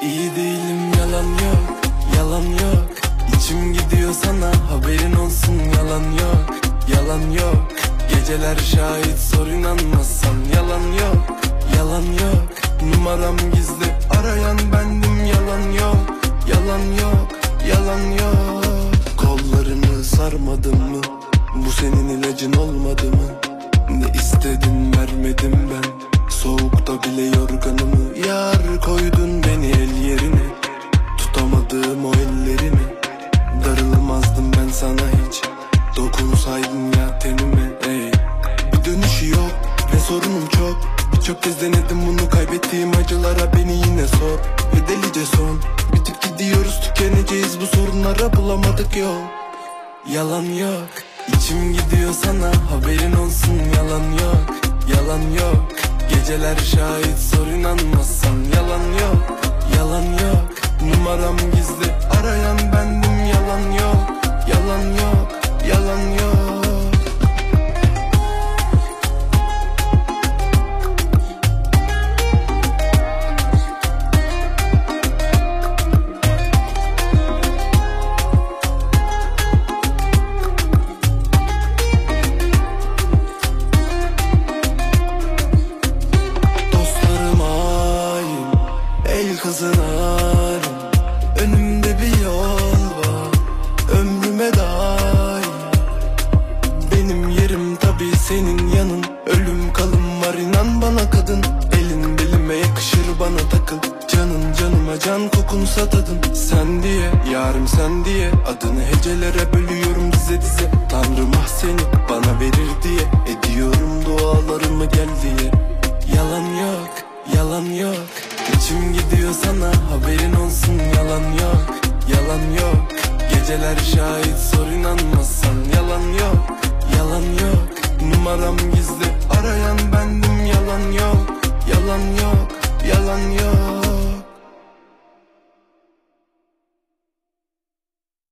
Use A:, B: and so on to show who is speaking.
A: İyi değilim, yalan yok, yalan yok. İçim gidiyor sana, haberin olsun, yalan yok, yalan yok. Geceler şahit, sor inanmazsan, yalan yok, yalan yok. Numaram gizli, arayan bendim, yalan yok, yalan yok, yalan yok. Kollarını sarmadım mı? Bu senin ilacın olmadı mı? Ne istedin vermedim ben, soğukta bile yorganımı. Yar koydun beni el yerine, tutamadım o ellerini. Darılmazdım ben sana hiç, dokunsaydın ya tenime. Ey, bir dönüşü yok ve sorunum çok. Birçok kez denedim bunu, kaybettiğim acılara beni yine sor. Ve delice son, bitip gidiyoruz, tükeneceğiz bu sorunlara, bulamadık yol. Yalan yok, içim gidiyor sana, haberin olsun, yalan yok, yalan yok. Geceler şahit, sor inanmazsan, yalan yok, yalan yok. Numaram gizli, arayan bendim, yalan yok, yalan yok, yalan yok. Kızınarım, önümde bir yol var, ömrüme dair. Benim yerim tabii senin yanın, ölüm kalım var inan bana kadın. Elin belime yakışır, bana takıl, canın canıma can, kokunsa tadın. Sen diye yarım, sen diye adını hecelere bölüyorum dize dize. Tanrım ah seni bana verir diye, ediyorum dualarımı gel diye. Yalan yok, yalan yok. İçim gidiyor sana, haberin olsun, yalan yok, yalan yok. Geceler şahit, sor inanmazsan, yalan yok, yalan yok. Numaram gizli, arayan bendim, yalan yok,